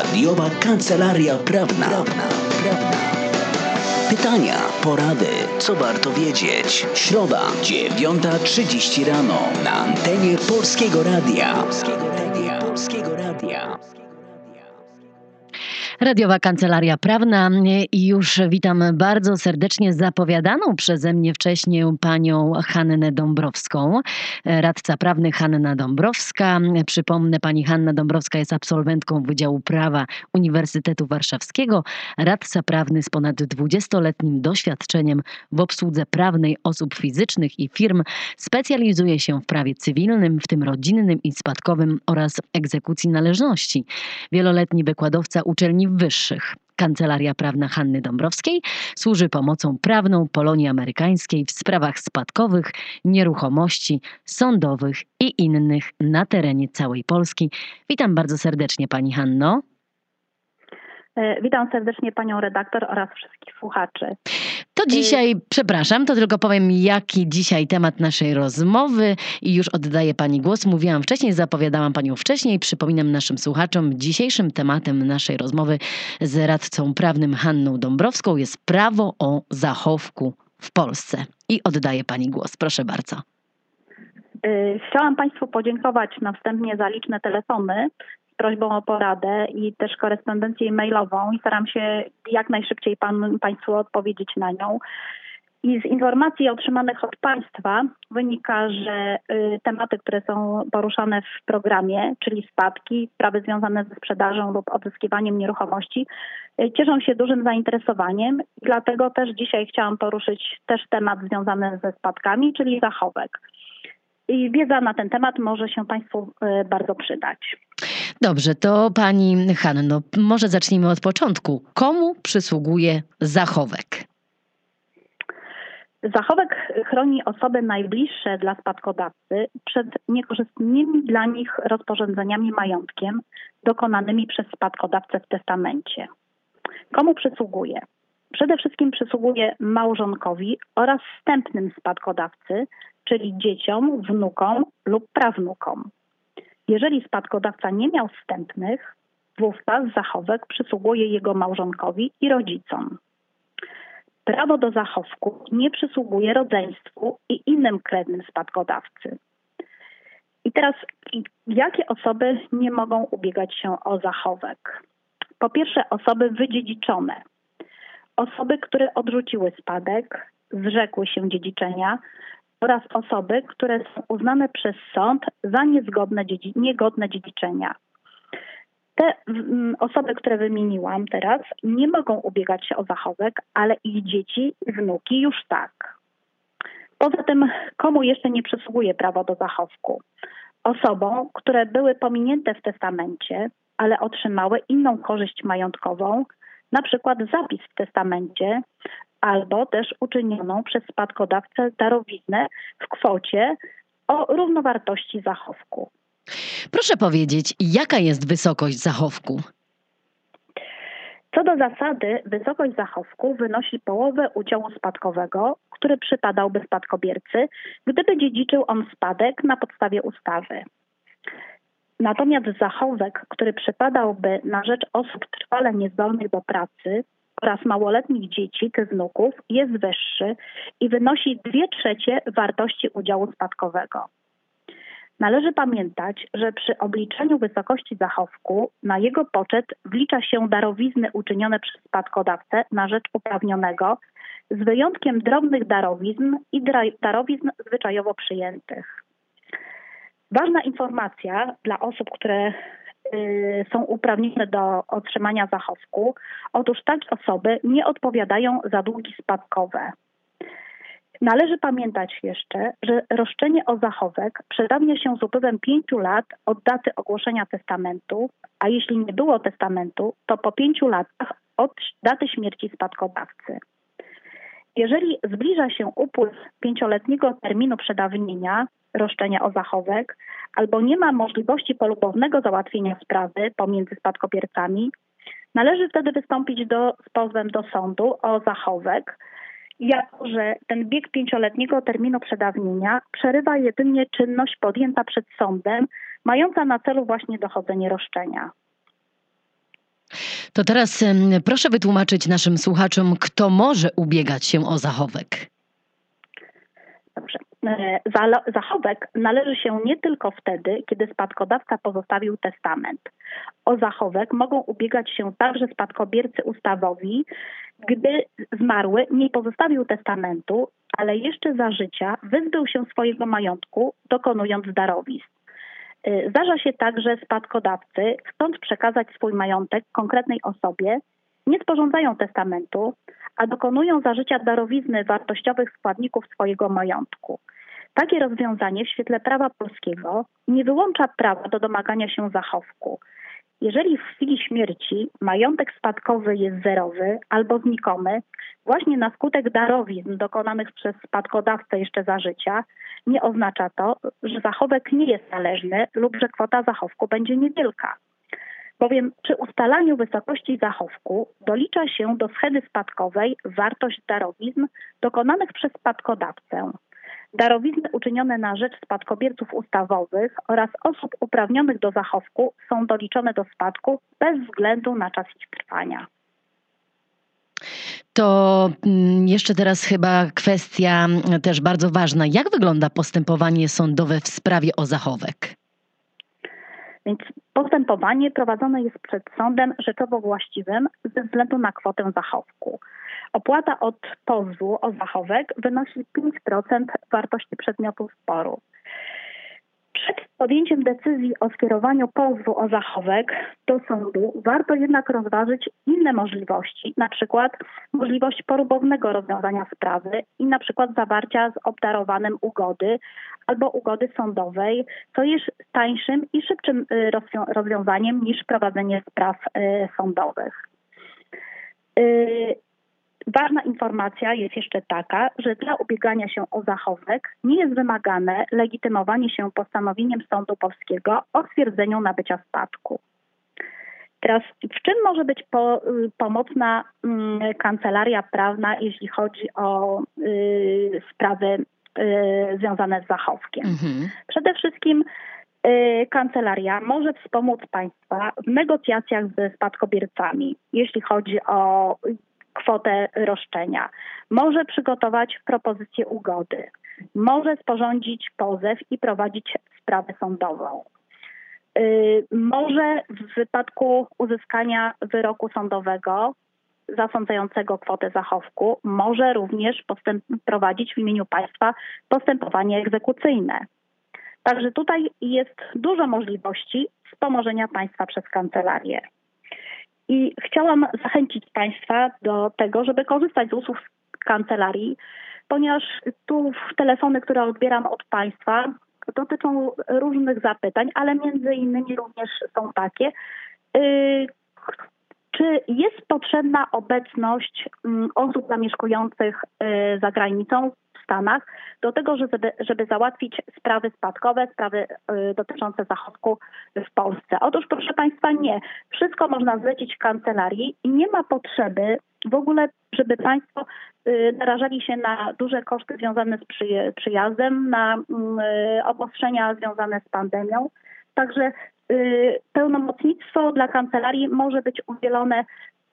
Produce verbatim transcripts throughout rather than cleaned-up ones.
Radiowa Kancelaria Prawna. Prawna. Prawna. Pytania, porady, co warto wiedzieć. Środa, dziewiąta trzydzieści rano na antenie Polskiego Radia. Polskiego Radia. Polskiego Radia. Radiowa Kancelaria Prawna i już witam bardzo serdecznie zapowiadaną przeze mnie wcześniej panią Hannę Dąbrowską, radca prawny Hanna Dąbrowska. Przypomnę, pani Hanna Dąbrowska jest absolwentką Wydziału Prawa Uniwersytetu Warszawskiego, radca prawny z ponad dwudziestoletnim doświadczeniem w obsłudze prawnej osób fizycznych i firm. Specjalizuje się w prawie cywilnym, w tym rodzinnym i spadkowym oraz egzekucji należności. Wieloletni wykładowca uczelni wyższych. Kancelaria Prawna Hanny Dąbrowskiej służy pomocą prawną Polonii Amerykańskiej w sprawach spadkowych, nieruchomości, sądowych i innych na terenie całej Polski. Witam bardzo serdecznie pani Hanno. Witam serdecznie panią redaktor oraz wszystkich słuchaczy. To dzisiaj, przepraszam, to tylko powiem, jaki dzisiaj temat naszej rozmowy i już oddaję pani głos. Mówiłam wcześniej, zapowiadałam panią wcześniej. Przypominam naszym słuchaczom, dzisiejszym tematem naszej rozmowy z radcą prawnym Hanną Dąbrowską jest prawo o zachowku w Polsce. I oddaję pani głos. Proszę bardzo. Chciałam państwu podziękować na wstępie za liczne telefony z prośbą o poradę i też korespondencję mailową i staram się jak najszybciej pan, państwu odpowiedzieć na nią. I z informacji otrzymanych od państwa wynika, że y, tematy, które są poruszane w programie, czyli spadki, sprawy związane ze sprzedażą lub odzyskiwaniem nieruchomości, y, cieszą się dużym zainteresowaniem. Dlatego też dzisiaj chciałam poruszyć też temat związany ze spadkami, czyli zachowek. I wiedza na ten temat może się państwu y, bardzo przydać. Dobrze, to pani Hanno, może zacznijmy od początku. Komu przysługuje zachowek? Zachowek chroni osoby najbliższe dla spadkodawcy przed niekorzystnymi dla nich rozporządzeniami majątkiem dokonanymi przez spadkodawcę w testamencie. Komu przysługuje? Przede wszystkim przysługuje małżonkowi oraz wstępnym spadkodawcy, czyli dzieciom, wnukom lub prawnukom. Jeżeli spadkodawca nie miał wstępnych, wówczas zachowek przysługuje jego małżonkowi i rodzicom. Prawo do zachowku nie przysługuje rodzeństwu i innym krewnym spadkodawcy. I teraz, jakie osoby nie mogą ubiegać się o zachowek? Po pierwsze, osoby wydziedziczone. Osoby, które odrzuciły spadek, zrzekły się dziedziczenia oraz osoby, które są uznane przez sąd za niezgodne, niegodne dziedziczenia. Te mm, osoby, które wymieniłam teraz, nie mogą ubiegać się o zachowek, ale ich dzieci i wnuki już tak. Poza tym, komu jeszcze nie przysługuje prawo do zachowku? Osobom, które były pominięte w testamencie, ale otrzymały inną korzyść majątkową, na przykład zapis w testamencie, albo też uczynioną przez spadkodawcę darowiznę w kwocie o równowartości zachowku. Proszę powiedzieć, jaka jest wysokość zachowku? Co do zasady, wysokość zachowku wynosi połowę udziału spadkowego, który przypadałby spadkobiercy, gdyby dziedziczył on spadek na podstawie ustawy. Natomiast zachowek, który przypadałby na rzecz osób trwale niezdolnych do pracy oraz małoletnich dzieci czy wnuków, jest wyższy i wynosi dwie trzecie wartości udziału spadkowego. Należy pamiętać, że przy obliczaniu wysokości zachowku na jego poczet wlicza się darowizny uczynione przez spadkodawcę na rzecz uprawnionego, z wyjątkiem drobnych darowizn i darowizn zwyczajowo przyjętych. Ważna informacja dla osób, które y, są uprawnione do otrzymania zachowku. Otóż takie osoby nie odpowiadają za długi spadkowe. Należy pamiętać jeszcze, że roszczenie o zachowek przedawnia się z upływem pięciu lat od daty ogłoszenia testamentu, a jeśli nie było testamentu, to po pięciu latach od daty śmierci spadkodawcy. Jeżeli zbliża się upływ pięcioletniego terminu przedawnienia roszczenia o zachowek, albo nie ma możliwości polubownego załatwienia sprawy pomiędzy spadkobiercami, należy wtedy wystąpić do, z pozwem do sądu o zachowek, jako że ten bieg pięcioletniego terminu przedawnienia przerywa jedynie czynność podjęta przed sądem, mająca na celu właśnie dochodzenie roszczenia. To teraz em, proszę wytłumaczyć naszym słuchaczom, kto może ubiegać się o zachowek. Dobrze. E, Zalo- Zachowek należy się nie tylko wtedy, kiedy spadkodawca pozostawił testament. O zachowek mogą ubiegać się także spadkobiercy ustawowi, gdy zmarły nie pozostawił testamentu, ale jeszcze za życia wyzbył się swojego majątku, dokonując darowizn. E, Zdarza się tak, że spadkodawcy, chcąc przekazać swój majątek konkretnej osobie, nie sporządzają testamentu, a dokonują za życia darowizny wartościowych składników swojego majątku. Takie rozwiązanie w świetle prawa polskiego nie wyłącza prawa do domagania się zachowku. Jeżeli w chwili śmierci majątek spadkowy jest zerowy albo znikomy, właśnie na skutek darowizn dokonanych przez spadkodawcę jeszcze za życia, nie oznacza to, że zachowek nie jest należny lub że kwota zachowku będzie niewielka. Bowiem przy ustalaniu wysokości zachowku dolicza się do schedy spadkowej wartość darowizn dokonanych przez spadkodawcę. Darowizny uczynione na rzecz spadkobierców ustawowych oraz osób uprawnionych do zachowku są doliczone do spadku bez względu na czas ich trwania. To mm, jeszcze teraz chyba kwestia mm, też bardzo ważna. Jak wygląda postępowanie sądowe w sprawie o zachowek? Więc postępowanie prowadzone jest przed sądem rzeczowo właściwym ze względu na kwotę zachowku. Opłata od pozwu o zachowek wynosi pięć procent wartości przedmiotu sporu. Przed podjęciem decyzji o skierowaniu pozwu o zachowek do sądu warto jednak rozważyć inne możliwości, na przykład możliwość porubownego rozwiązania sprawy i na przykład zawarcia z obdarowanym ugody albo ugody sądowej, co jest tańszym i szybszym y, rozwią- rozwiązaniem niż prowadzenie spraw y, sądowych. Y, Ważna informacja jest jeszcze taka, że dla ubiegania się o zachowek nie jest wymagane legitymowanie się postanowieniem sądu polskiego o stwierdzeniu nabycia spadku. Teraz w czym może być po, y, pomocna y, kancelaria prawna, jeśli chodzi o y, sprawy y, związane z zachowkiem? Mhm. Przede wszystkim y, kancelaria może wspomóc państwa w negocjacjach ze spadkobiercami, jeśli chodzi o kwotę roszczenia. Może przygotować propozycję ugody. Może sporządzić pozew i prowadzić sprawę sądową. Yy, może w wypadku uzyskania wyroku sądowego zasądzającego kwotę zachowku, może również postęp- prowadzić w imieniu państwa postępowanie egzekucyjne. Także tutaj jest dużo możliwości wspomożenia państwa przez kancelarię. I chciałam zachęcić państwa do tego, żeby korzystać z usług kancelarii, ponieważ tu telefony, które odbieram od państwa, dotyczą różnych zapytań, ale między innymi również są takie, yy, czy jest potrzebna obecność yy, osób zamieszkujących yy, za granicą w Stanach do tego, żeby, żeby załatwić sprawy spadkowe, sprawy y, dotyczące zachowku w Polsce. Otóż proszę państwa, nie. Wszystko można zlecić kancelarii i nie ma potrzeby w ogóle, żeby państwo y, narażali się na duże koszty związane z przyje- przyjazdem, na y, obostrzenia związane z pandemią. Także y, pełnomocnictwo dla kancelarii może być udzielone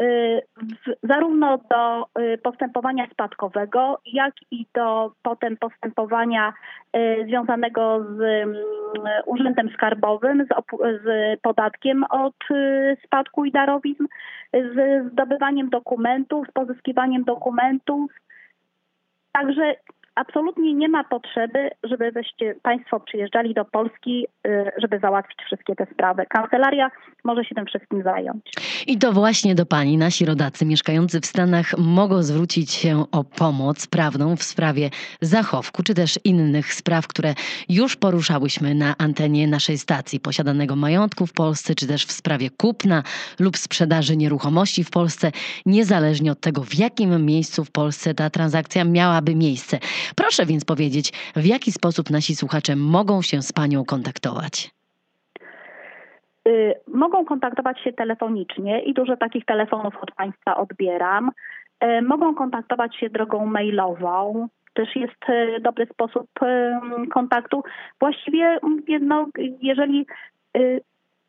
W, zarówno do y, postępowania spadkowego, jak i do potem postępowania y, związanego z y, Urzędem Skarbowym, z, op- z podatkiem od y, spadku i darowizn, z zdobywaniem dokumentów, z pozyskiwaniem dokumentów. Także absolutnie nie ma potrzeby, żebyście państwo przyjeżdżali do Polski, żeby załatwić wszystkie te sprawy. Kancelaria może się tym wszystkim zająć. I to właśnie do pani nasi rodacy mieszkający w Stanach mogą zwrócić się o pomoc prawną w sprawie zachowku, czy też innych spraw, które już poruszałyśmy na antenie naszej stacji, posiadanego majątku w Polsce, czy też w sprawie kupna lub sprzedaży nieruchomości w Polsce, niezależnie od tego, w jakim miejscu w Polsce ta transakcja miałaby miejsce. Proszę więc powiedzieć, w jaki sposób nasi słuchacze mogą się z panią kontaktować? Y, mogą kontaktować się telefonicznie i dużo takich telefonów od państwa odbieram. Y, mogą kontaktować się drogą mailową. Też jest y, dobry sposób y, kontaktu. Właściwie no, jeżeli y,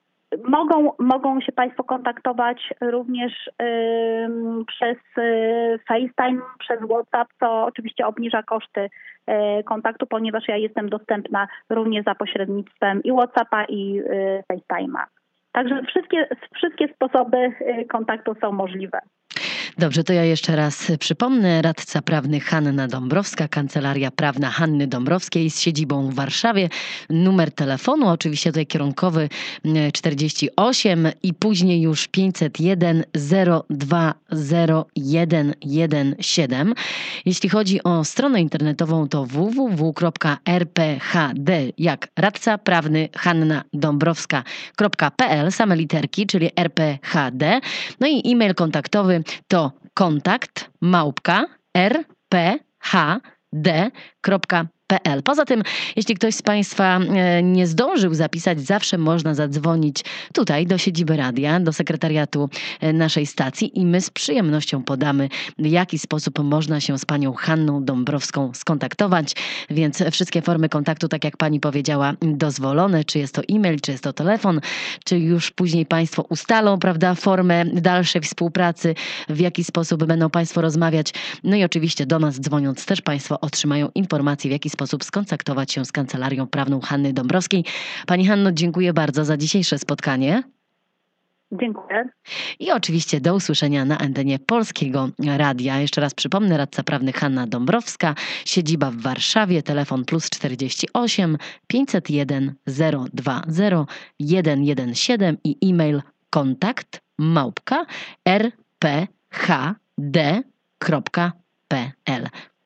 Mogą, mogą się Państwo kontaktować również y, przez y, FaceTime, przez WhatsApp, co oczywiście obniża koszty y, kontaktu, ponieważ ja jestem dostępna również za pośrednictwem i WhatsAppa i y, FaceTime'a. Także wszystkie, wszystkie sposoby y, kontaktu są możliwe. Dobrze, to ja jeszcze raz przypomnę. Radca prawny Hanna Dąbrowska, Kancelaria Prawna Hanny Dąbrowskiej z siedzibą w Warszawie. Numer telefonu, oczywiście tutaj kierunkowy czterdzieści osiem i później już pięćset jeden zero dwa zero jeden jeden siedem. Jeśli chodzi o stronę internetową, to w w w kropka r p h d jak radca prawny Hanna Dąbrowska kropka p l, same literki, czyli r p h d. No i e-mail kontaktowy to kontakt małpka r p h d kropka p l. Poza tym, jeśli ktoś z Państwa nie zdążył zapisać, zawsze można zadzwonić tutaj do siedziby radia, do sekretariatu naszej stacji i my z przyjemnością podamy, w jaki sposób można się z Panią Hanną Dąbrowską skontaktować. Więc wszystkie formy kontaktu, tak jak Pani powiedziała, dozwolone. Czy jest to e-mail, czy jest to telefon, czy już później Państwo ustalą, prawda, formę dalszej współpracy, w jaki sposób będą Państwo rozmawiać. No i oczywiście do nas dzwoniąc też Państwo otrzymają informacje, w jaki sposób sposób skontaktować się z Kancelarią Prawną Hanny Dąbrowskiej. Pani Hanno, dziękuję bardzo za dzisiejsze spotkanie. Dziękuję. I oczywiście do usłyszenia na antenie Polskiego Radia. Jeszcze raz przypomnę, radca prawny Hanna Dąbrowska, siedziba w Warszawie, telefon plus czterdzieści osiem pięćset jeden zero dwa zero jeden jeden siedem i e-mail kontakt małpka r p h d kropka p l.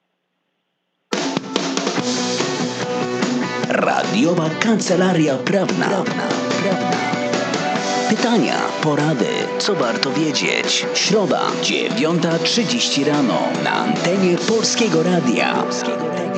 Radiowa Kancelaria Prawna. Prawna. Prawna. Pytania, porady, co warto wiedzieć. Środa, dziewiąta trzydzieści rano na antenie Polskiego Radia.